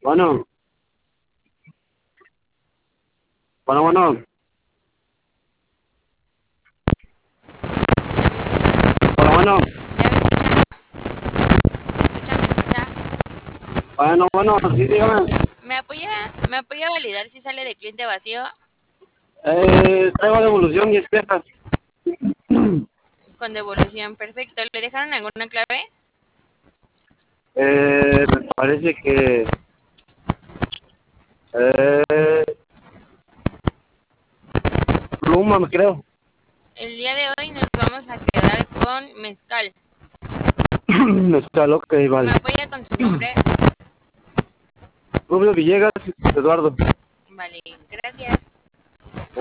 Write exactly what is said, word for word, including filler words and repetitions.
Bueno, bueno, bueno, bueno, bueno, bueno, bueno, sí, dígame. ¿Me apoya, me apoya a validar si sale de cliente vacío Eh, traigo devolución y es quejas. con devolución? Perfecto. ¿Le dejaron alguna clave? Eh, me parece que... Eh, pluma, me creo. El día de hoy nos vamos a quedar con mezcal. Está loca, ¿Me vale. apoya con su nombre? Rubio Villegas, Eduardo. Vale, gracias.